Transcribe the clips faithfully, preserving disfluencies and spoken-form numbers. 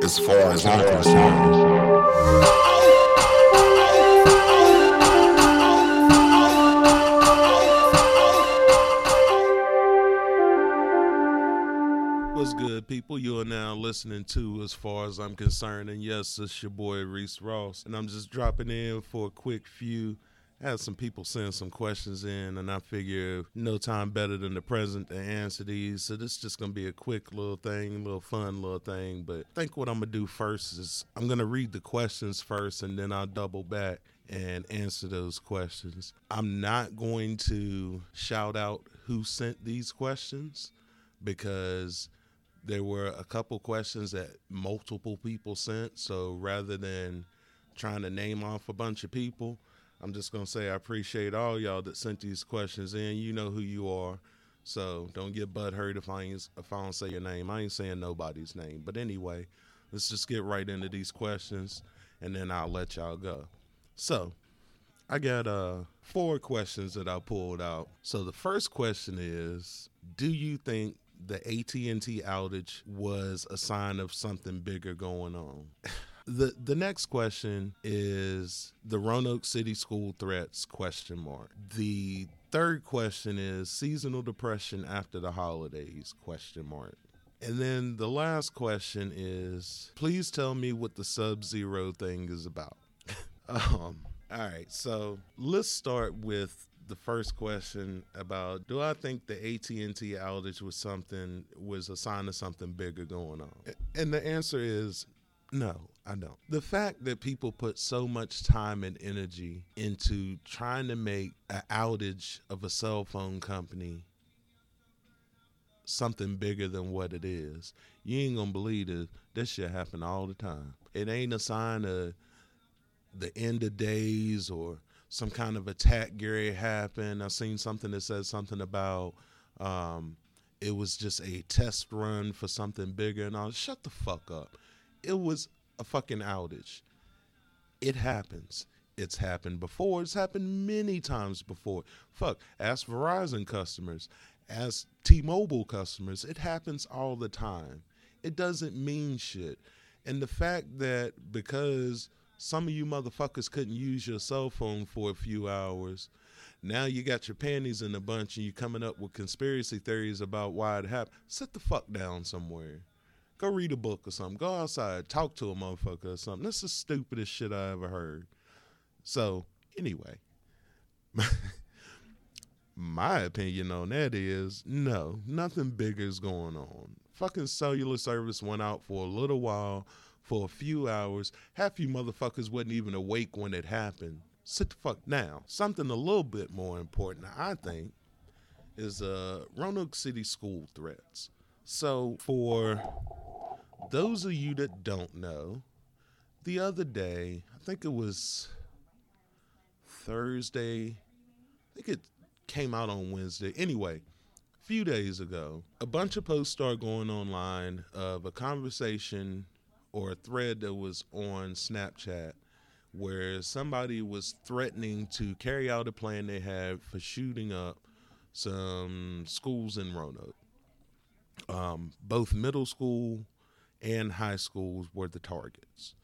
as far as I'm concerned. What's good, people? You are now listening to As Far As I'm Concerned, and yes, it's your boy Reese Ross, and I'm just dropping in for a quick few. I had some people send some questions in, and I figure no time better than the present to answer these, so this is just going to be a quick little thing, a little fun little thing, but I think what I'm going to do first is I'm going to read the questions first, and then I'll double back and answer those questions. I'm not going to shout out who sent these questions, because there were a couple questions that multiple people sent, so rather than trying to name off a bunch of people, I'm just going to say I appreciate all y'all that sent these questions in. You know who you are, so don't get butthurt if I, ain't, if I don't say your name. I ain't saying nobody's name. But anyway, let's just get right into these questions, and then I'll let y'all go. So I got uh, four questions that I pulled out. So the first question is, do you think the A T and T outage was a sign of something bigger going on? The the next question is the Roanoke City school threats, question mark. The third question is seasonal depression after the holidays, question mark. And then the last question is, please tell me what the Sub-Zero thing is about. um, all right, so let's start with the first question about, do I think the A T and T outage was something, was a sign of something bigger going on? And the answer is no, I don't. The fact that people put so much time and energy into trying to make an outage of a cell phone company something bigger than what it is, you ain't gonna believe it. This shit happen all the time. It ain't a sign of the end of days or some kind of attack Gary happened. I seen something that said something about um, it was just a test run for something bigger, and I was, shut the fuck up. It was a fucking outage. It happens. It's happened before. It's happened many times before. Fuck, ask Verizon customers, ask T-Mobile customers. It happens all the time. It doesn't mean shit. And the fact that because some of you motherfuckers couldn't use your cell phone for a few hours, now you got your panties in a bunch and you coming up with conspiracy theories about why it happened. Sit the fuck down somewhere. Go read a book or something. Go outside. Talk to a motherfucker or something. This is the stupidest shit I ever heard. So, anyway. My opinion on that is, no, nothing bigger is going on. Fucking cellular service went out for a little while, for a few hours. Half you motherfuckers wasn't even awake when it happened. Sit the fuck down. Something a little bit more important, I think, is uh, Roanoke City school threats. So for those of you that don't know, the other day, I think it was Thursday, I think it came out on Wednesday. Anyway, a few days ago, a bunch of posts started going online of a conversation or a thread that was on Snapchat where somebody was threatening to carry out a plan they had for shooting up some schools in Roanoke. Um, both middle school and high schools were the targets.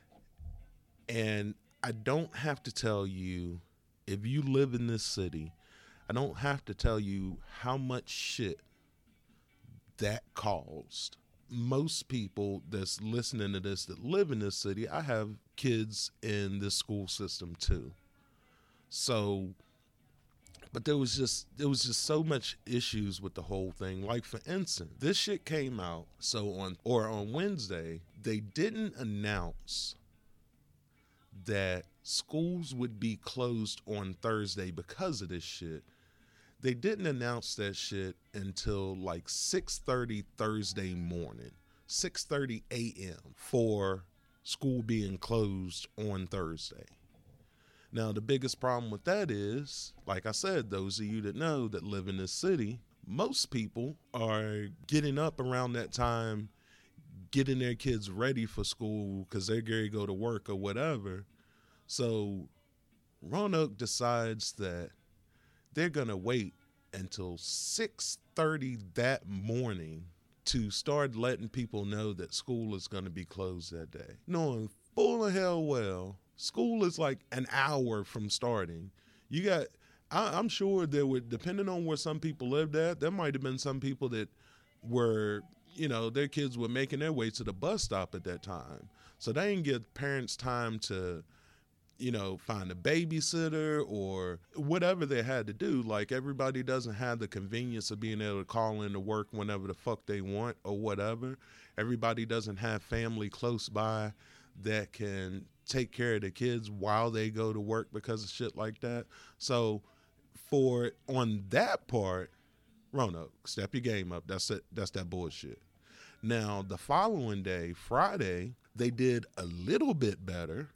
And I don't have to tell you, if you live in this city, I don't have to tell you how much shit that caused. Most people that's listening to this that live in this city, I have kids in this school system too. So, but there was just there was just so much issues with the whole thing. Like, for instance, this shit came out, so on or on Wednesday, they didn't announce that schools would be closed on Thursday because of this shit. They didn't announce that shit until like six thirty Thursday morning, six thirty a.m. for school being closed on Thursday. Now, the biggest problem with that is, like I said, those of you that know that live in this city, most people are getting up around that time, getting their kids ready for school because they're going to go to work or whatever. So Roanoke decides that they're going to wait until six thirty that morning to start letting people know that school is going to be closed that day, knowing full of hell well school is like an hour from starting. You got, I, I'm sure there would, depending on where some people lived at, there might have been some people that were, you know, their kids were making their way to the bus stop at that time. So they didn't give parents time to, you know, find a babysitter or whatever they had to do. Like, everybody doesn't have the convenience of being able to call in to work whenever the fuck they want or whatever. Everybody doesn't have family close by that can take care of the kids while they go to work because of shit like that. So for, on that part, Roanoke, step your game up. That's it. That's that bullshit. Now, the following day, Friday, they did a little bit better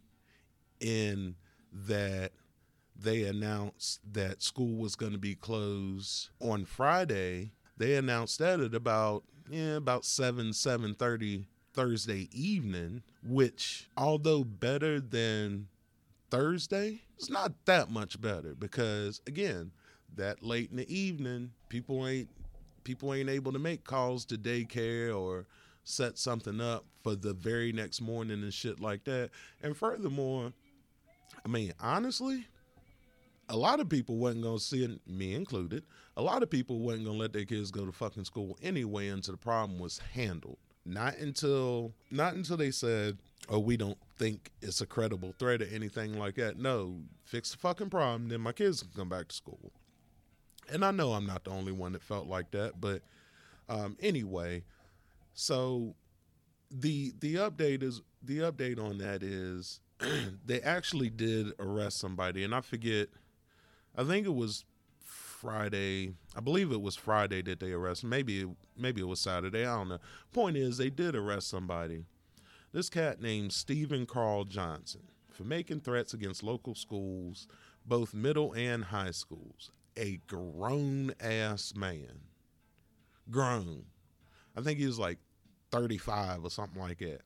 in that they announced that school was going to be closed on Friday. They announced that at about, yeah, about seven, seven thirty Thursday evening, which, although better than Thursday, it's not that much better because, again, that late in the evening, people ain't people ain't able to make calls to daycare or set something up for the very next morning and shit like that. And furthermore, I mean, honestly, a lot of people wasn't going to see it, me included, a lot of people wasn't going to let their kids go to fucking school anyway until the problem was handled. Not until, not until they said, oh, we don't think it's a credible threat or anything like that. No, fix the fucking problem, then my kids can come back to school. And I know I'm not the only one that felt like that, but um, anyway, so the the update is the update on that is they actually did arrest somebody, and I forget, I think it was Friday. I believe it was Friday that they arrested. Maybe maybe it was Saturday. I don't know. Point is, they did arrest somebody. This cat named Stephen Carl Johnson for making threats against local schools, both middle and high schools. A grown ass man. Grown. I think he was like thirty-five or something like that.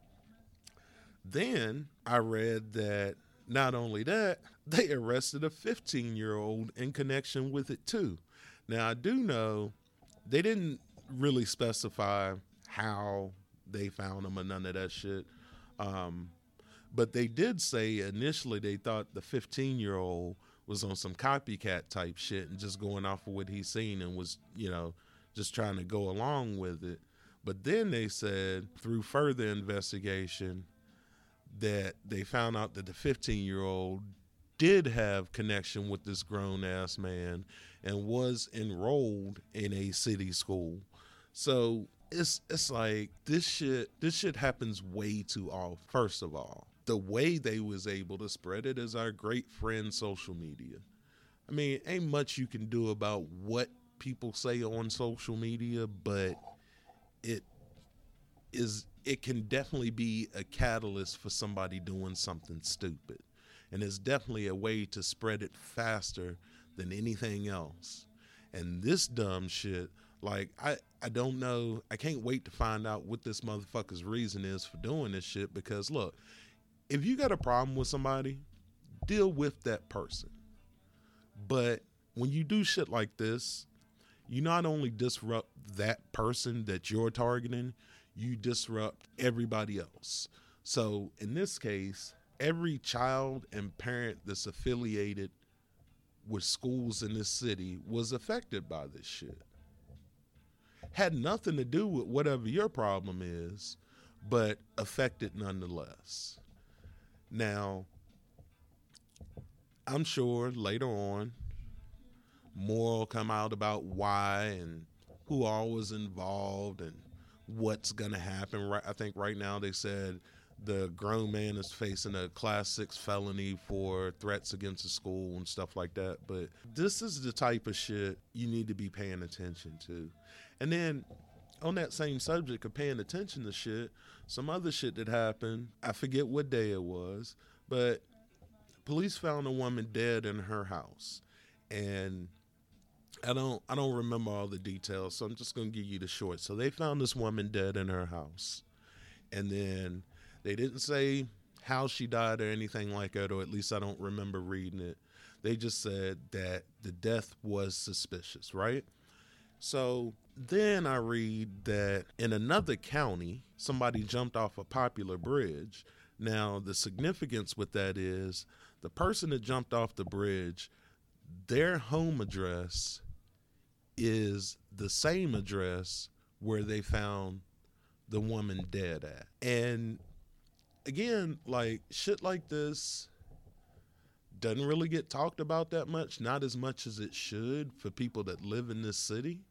Then I read that not only that, they arrested a fifteen-year-old in connection with it too. Now, I do know they didn't really specify how they found him or none of that shit. Um, but they did say initially they thought the fifteen-year-old was on some copycat type shit and just going off of what he's seen and was, you know, just trying to go along with it. But then they said through further investigation that they found out that the fifteen-year-old did have connection with this grown-ass man and was enrolled in a city school. So it's it's like this shit this shit happens way too often. First of all, the way they was able to spread it is our great friend social media. I mean, ain't much you can do about what people say on social media, but it is it can definitely be a catalyst for somebody doing something stupid. And it's definitely a way to spread it faster than anything else. And this dumb shit, like, I, I don't know. I can't wait to find out what this motherfucker's reason is for doing this shit. Because, look, if you got a problem with somebody, deal with that person. But when you do shit like this, you not only disrupt that person that you're targeting, you disrupt everybody else. So in this case, every child and parent that's affiliated with schools in this city was affected by this shit. Had nothing to do with whatever your problem is, but affected nonetheless. Now, I'm sure later on, more will come out about why and who all was involved and what's going to happen. Right, I think right now they said the grown man is facing a class six felony for threats against the school and stuff like that. But this is the type of shit you need to be paying attention to. And then on that same subject of paying attention to shit, some other shit that happened, I forget what day it was, but police found a woman dead in her house. And I don't I don't remember all the details, so I'm just going to give you the short. So they found this woman dead in her house. And then they didn't say how she died or anything like that, or at least I don't remember reading it. They just said that the death was suspicious, right? So Then I read that in another county, somebody jumped off a popular bridge. Now, the significance with that is the person that jumped off the bridge, their home address is the same address where they found the woman dead at. And again, like, shit like this doesn't really get talked about that much, not as much as it should for people that live in this city.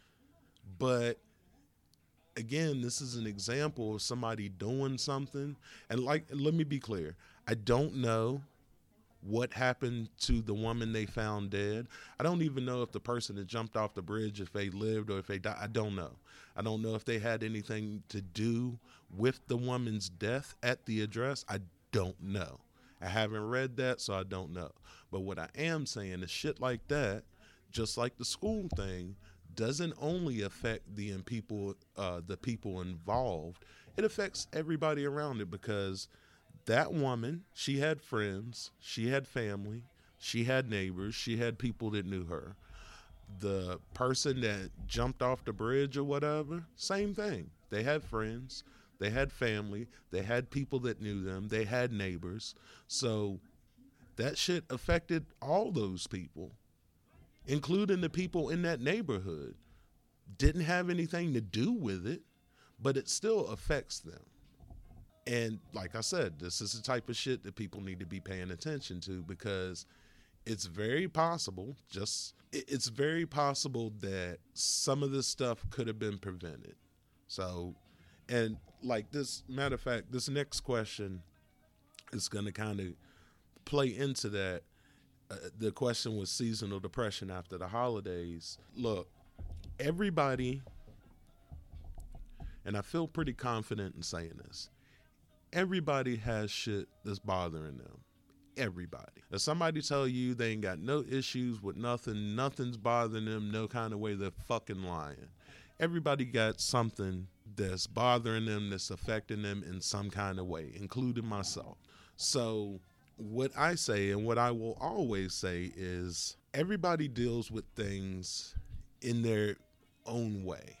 But again, this is an example of somebody doing something. And like, let me be clear, I don't know what happened to the woman they found dead. I don't even know if the person that jumped off the bridge, if they lived or if they died. I don't know. I don't know if they had anything to do with the woman's death at the address. I don't know. I haven't read that, so I don't know. But what I am saying is shit like that, just like the school thing, doesn't only affect the people, uh, the people involved. It affects everybody around it, because that woman, she had friends, she had family, she had neighbors, she had people that knew her. The person that jumped off the bridge or whatever, same thing. They had friends, they had family, they had people that knew them, they had neighbors. So that shit affected all those people, including the people in that neighborhood. Didn't have anything to do with it, but it still affects them. And like I said, this is the type of shit that people need to be paying attention to, because it's very possible, just, it's very possible that some of this stuff could have been prevented. So, and like this, matter of fact, this next question is going to kind of play into that. Uh, the question was seasonal depression after the holidays. Look, everybody, and I feel pretty confident in saying this, everybody has shit that's bothering them. Everybody. If somebody tell you they ain't got no issues with nothing, nothing's bothering them, no kind of way, they're fucking lying. Everybody got something that's bothering them, that's affecting them in some kind of way, including myself. So what I say, and what I will always say, is everybody deals with things in their own way.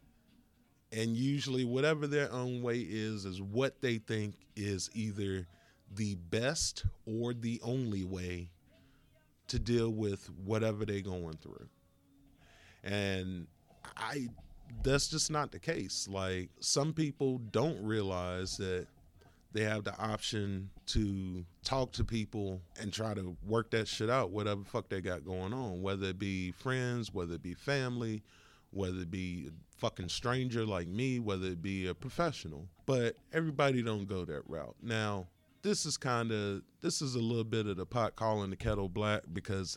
And usually whatever their own way is, is what they think is either the best or the only way to deal with whatever they're going through. And I, that's just not the case. Like, some people don't realize that they have the option to talk to people and try to work that shit out, whatever the fuck they got going on, whether it be friends, whether it be family, whether it be a fucking stranger like me, whether it be a professional. But everybody don't go that route. Now, this is kind of, this is a little bit of the pot calling the kettle black, because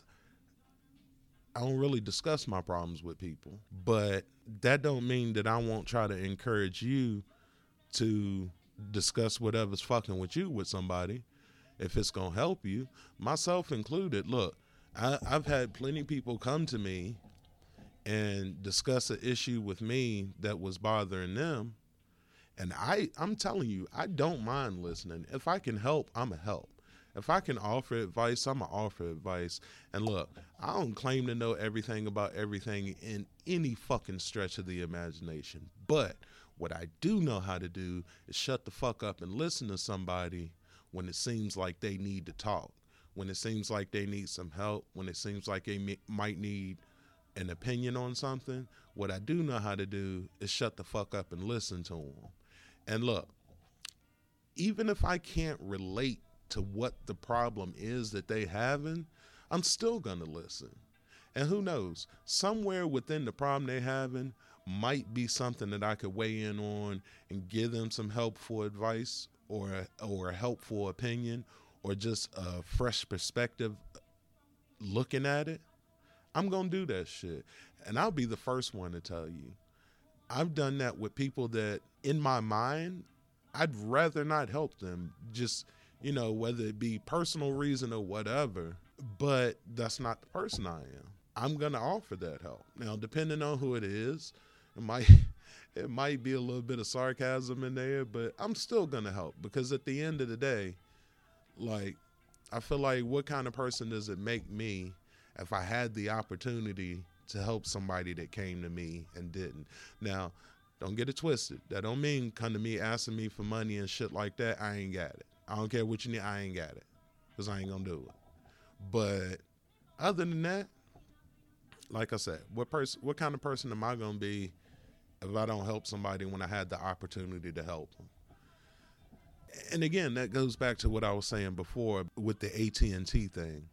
I don't really discuss my problems with people. But that don't mean that I won't try to encourage you to discuss whatever's fucking with you with somebody, if it's gonna help you, myself included. Look, I, I've had plenty of people come to me and discuss an issue with me that was bothering them, and I, I'm telling you, I don't mind listening. If I can help, I'm a help. If I can offer advice, I'm going to offer advice. And look, I don't claim to know everything about everything in any fucking stretch of the imagination. But what I do know how to do is shut the fuck up and listen to somebody when it seems like they need to talk, when it seems like they need some help, when it seems like they may, might need an opinion on something. What I do know how to do is shut the fuck up and listen to them. And look, even if I can't relate to what the problem is that they having, I'm still going to listen. And who knows, somewhere within the problem they having might be something that I could weigh in on and give them some helpful advice, or a, or a helpful opinion, or just a fresh perspective looking at it. I'm going to do that shit. And I'll be the first one to tell you, I've done that with people that in my mind, I'd rather not help them, just, you know, whether it be personal reason or whatever, but that's not the person I am. I'm going to offer that help. Now, depending on who it is, it might, it might be a little bit of sarcasm in there, but I'm still going to help, because at the end of the day, like, I feel like, what kind of person does it make me if I had the opportunity to help somebody that came to me and didn't. Now, don't get it twisted. That don't mean come to me asking me for money and shit like that. I ain't got it. I don't care what you need. I ain't got it because I ain't gonna do it. But other than that, like I said, what person, what kind of person am I gonna be if I don't help somebody when I had the opportunity to help them? And again, that goes back to what I was saying before with the A T and T thing.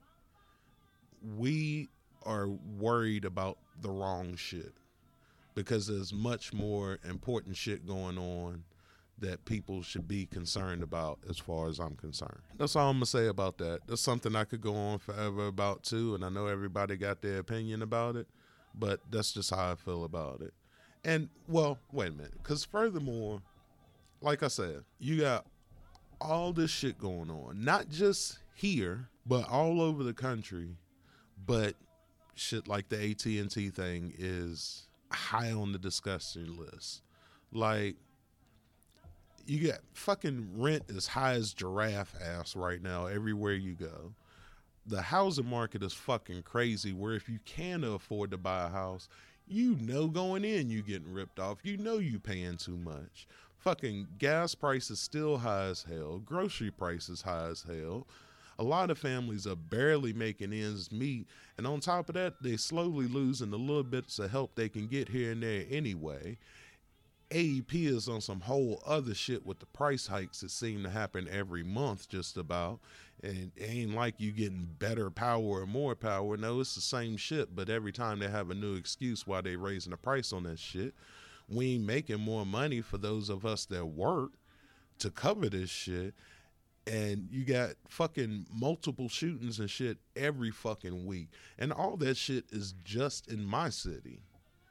We are worried about the wrong shit because there's much more important shit going on that people should be concerned about as far as I'm concerned. That's all I'm going to say about that. That's something I could go on forever about too, and I know everybody got their opinion about it, but that's just how I feel about it. And, well, wait a minute, because furthermore, like I said, you got all this shit going on, not just here, but all over the country, but shit like the A T and T thing is high on the discussion list. Like, you got fucking rent as high as giraffe ass right now everywhere you go. The housing market is fucking crazy where if you can afford to buy a house, you know going in you getting ripped off. You know you paying too much. Fucking gas prices still high as hell. Grocery prices high as hell. A lot of families are barely making ends meet. And on top of that, they slowly losing the little bits of help they can get here and there anyway. A E P is on some whole other shit with the price hikes that seem to happen every month just about. And it ain't like you getting better power or more power. No, it's the same shit, but every time they have a new excuse why they raising the price on that shit. We ain't making more money for those of us that work to cover this shit. And you got fucking multiple shootings and shit every fucking week. And all that shit is just in my city.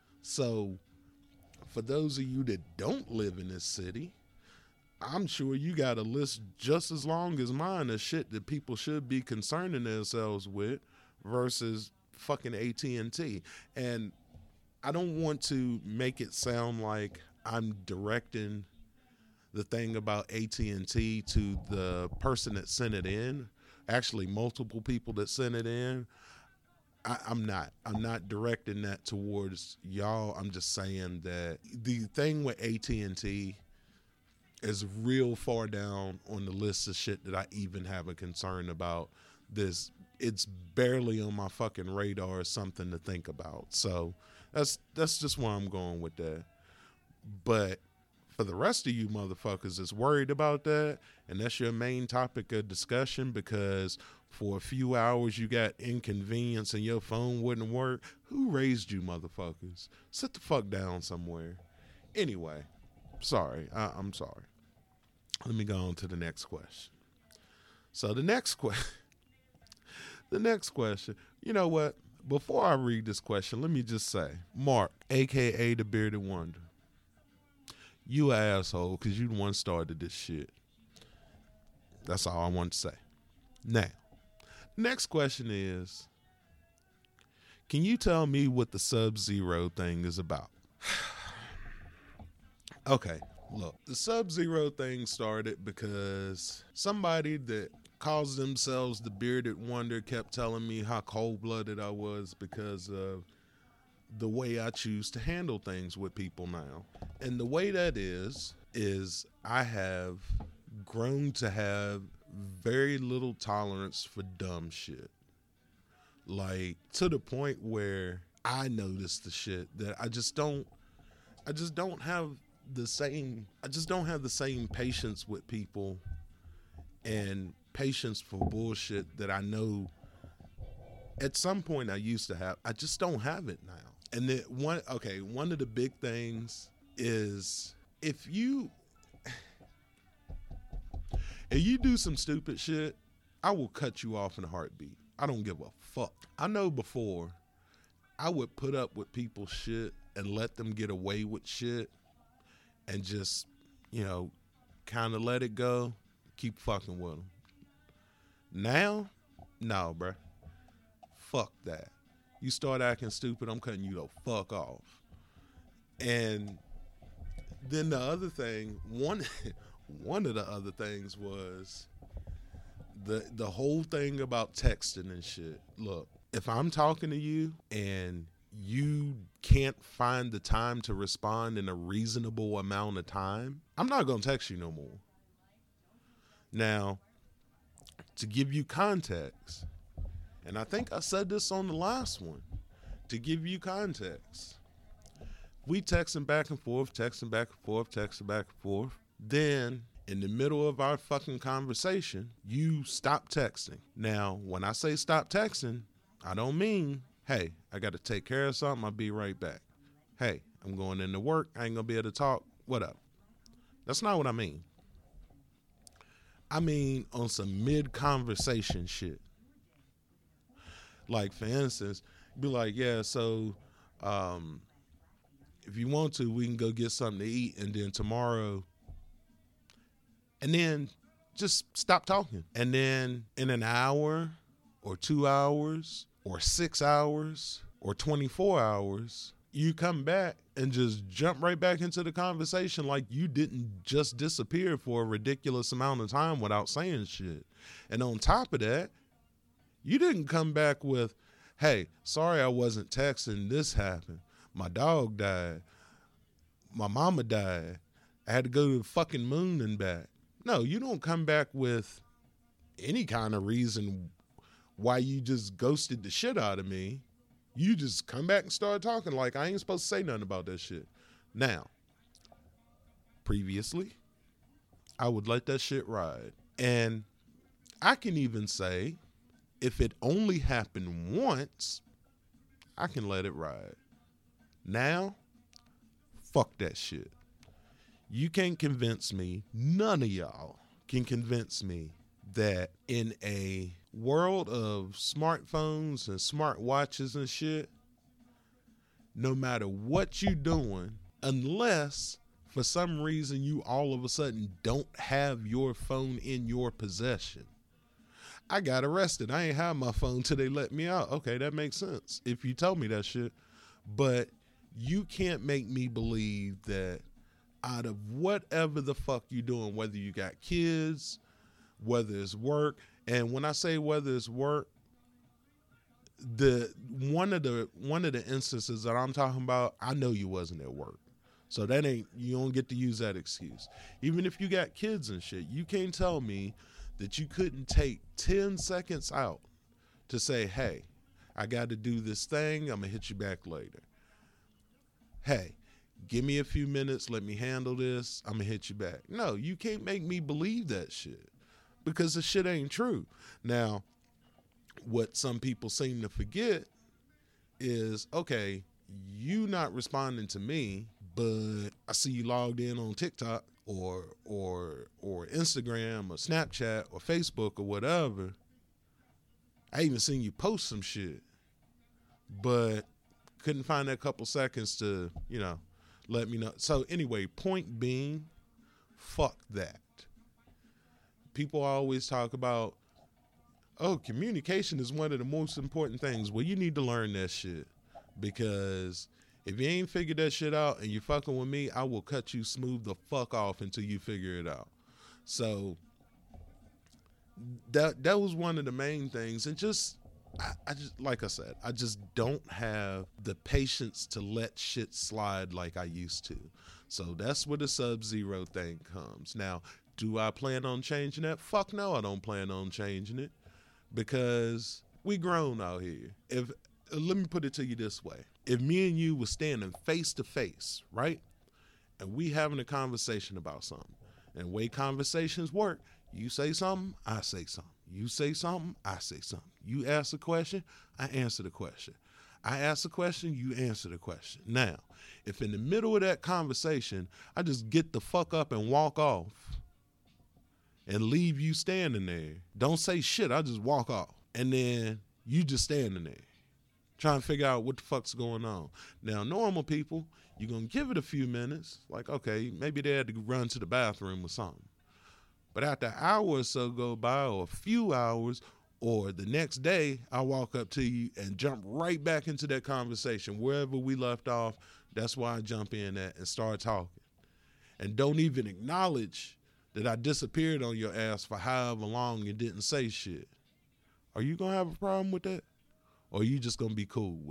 So for those of you that don't live in this city, I'm sure you got a list just as long as mine of shit that people should be concerning themselves with versus fucking A T and T. And I don't want to make it sound like I'm directing the thing about A T and T to the person that sent it in, actually multiple people that sent it in. I, I'm not. I'm not directing that towards y'all. I'm just saying that the thing with A T and T is real far down on the list of shit that I even have a concern about. This, it's barely on my fucking radar as something to think about. So that's that's just where I'm going with that. But for the rest of you motherfuckers that's worried about that, and that's your main topic of discussion because for a few hours you got inconvenience and your phone wouldn't work, who raised you motherfuckers? Sit the fuck down somewhere. Anyway, sorry. I, I'm sorry. Let me go on to the next question. So the next question, the next question, you know what? Before I read this question, let me just say, Mark, a k a the Bearded Wonder, you an asshole because you the one started this shit. That's all I want to say. Now, next question is, can you tell me what the Sub-Zero thing is about? Okay, look, the Sub-Zero thing started because somebody that calls themselves the Bearded Wonder kept telling me how cold-blooded I was because of the way I choose to handle things with people now. And the way that is, is I have grown to have very little tolerance for dumb shit. Like, to the point where I notice the shit that I just don't, I just don't have the same, I just don't have the same patience with people and patience for bullshit that I know at some point I used to have. I just don't have it now. And then one, okay, one of the big things is if you, if you do some stupid shit, I will cut you off in a heartbeat. I don't give a fuck. I know before I would put up with people's shit and let them get away with shit and just, you know, kind of let it go, keep fucking with them. Now, no, bruh. Fuck that. You start acting stupid, I'm cutting you the fuck off. And then the other thing, one one of the other things was the the whole thing about texting and shit. Look, if I'm talking to you and you can't find the time to respond in a reasonable amount of time, I'm not going to text you no more. Now, to give you context, and I think I said this on the last one, to give you context, we texting back and forth, texting back and forth, texting back and forth. Then, in the middle of our fucking conversation, you stop texting. Now, when I say stop texting, I don't mean, hey, I got to take care of something, I'll be right back. Hey, I'm going into work, I ain't going to be able to talk, what up? That's not what I mean. I mean on some mid-conversation shit. Like, for instance, be like, yeah, so um, if you want to, we can go get something to eat, and then tomorrow, and then just stop talking. And then in an hour or two hours or six hours or twenty-four hours, you come back and just jump right back into the conversation like you didn't just disappear for a ridiculous amount of time without saying shit. And on top of that, you didn't come back with, hey, sorry I wasn't texting, this happened. My dog died. My mama died. I had to go to the fucking moon and back. No, you don't come back with any kind of reason why you just ghosted the shit out of me. You just come back and start talking like I ain't supposed to say nothing about that shit. Now, previously, I would let that shit ride. And I can even say, if it only happened once, I can let it ride. Now, fuck that shit. You can't convince me, none of y'all can convince me that in a world of smartphones and smart watches and shit, no matter what you doing, unless for some reason you all of a sudden don't have your phone in your possession. I got arrested. I ain't have my phone till they let me out. Okay, that makes sense if you tell me that shit. But you can't make me believe that out of whatever the fuck you doing, whether you got kids, whether it's work, and when I say whether it's work, the one of the one of the instances that I'm talking about, I know you wasn't at work. So that ain't, you don't get to use that excuse. Even if you got kids and shit, you can't tell me that you couldn't take ten seconds out to say, hey, I got to do this thing, I'm going to hit you back later. Hey, give me a few minutes, let me handle this, I'm going to hit you back. No, you can't make me believe that shit because the shit ain't true. Now, what some people seem to forget is, okay, you not responding to me, but I see you logged in on TikTok or or or Instagram or Snapchat or Facebook or whatever. I even seen you post some shit, but couldn't find that couple seconds to, you know, let me know. So anyway, point being, fuck that. People always talk about, oh, communication is one of the most important things. Well, you need to learn that shit, because if you ain't figured that shit out and you fucking with me, I will cut you smooth the fuck off until you figure it out. So that that was one of the main things. And just, I, I just, like I said, I just don't have the patience to let shit slide like I used to. So that's where the Sub-Zero thing comes. Now, do I plan on changing that? Fuck no, I don't plan on changing it, because we grown out here. If let me put it to you this way. If me and you were standing face to face, right? And we having a conversation about something. And the way conversations work, you say something, I say something. You say something, I say something. You ask a question, I answer the question. I ask a question, you answer the question. Now, if in the middle of that conversation, I just get the fuck up and walk off and leave you standing there, don't say shit, I just walk off. And then you just standing there, trying to figure out what the fuck's going on. Now, normal people, you're going to give it a few minutes. Like, okay, maybe they had to run to the bathroom or something. But after an hour or so go by, or a few hours, or the next day, I walk up to you and jump right back into that conversation. Wherever we left off, that's why I jump in at and start talking. And don't even acknowledge that I disappeared on your ass for however long and didn't say shit. Are you going to have a problem with that? Or are you just going to be cool with it?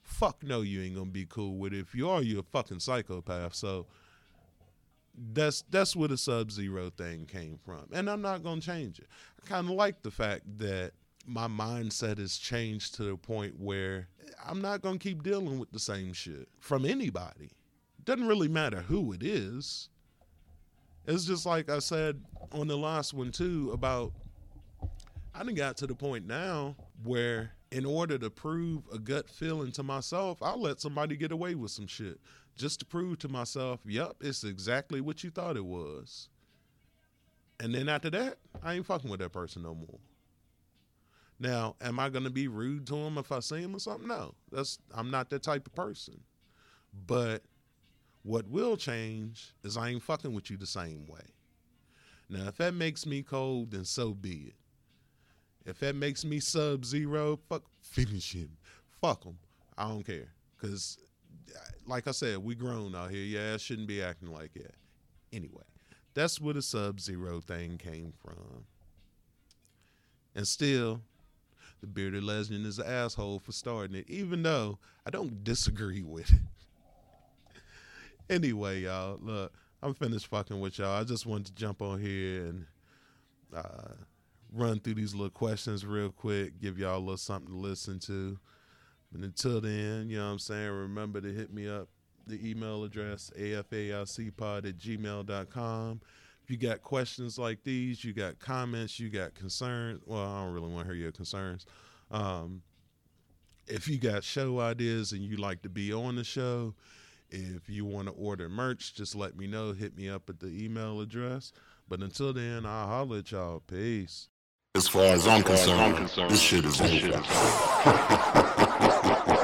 fuck no, you ain't gonna be cool with it. If you are, you're a fucking psychopath. So that's that's where the Sub-Zero thing came from. And I'm not gonna change it. I kind of like the fact that my mindset has changed to the point where I'm not gonna keep dealing with the same shit from anybody. Doesn't really matter who it is. It's just like I said on the last one too about I done got to the point now where in order to prove a gut feeling to myself, I'll let somebody get away with some shit just to prove to myself, yep, it's exactly what you thought it was. And then after that, I ain't fucking with that person no more. Now, am I going to be rude to him if I see him or something? No, that's I'm not that type of person. But what will change is I ain't fucking with you the same way. Now, if that makes me cold, then so be it. If that makes me Sub-Zero, fuck, finish him. Fuck him. I don't care. Because, like I said, we grown out here. Yeah, I shouldn't be acting like that. Anyway, that's where the Sub-Zero thing came from. And still, the bearded legend is an asshole for starting it, even though I don't disagree with it. Anyway, y'all, look, I'm finished fucking with y'all. I just wanted to jump on here and uh, run through these little questions real quick, give y'all a little something to listen to. But until then, you know what I'm saying, remember to hit me up, the email address, A F A I C pod at gmail dot com. If you got questions like these, you got comments, you got concerns. Well, I don't really want to hear your concerns. Um, if you got show ideas and you like to be on the show, if you want to order merch, just let me know. Hit me up at the email address. But until then, I'll holler at y'all. Peace. As far as I'm concerned, this shit is over.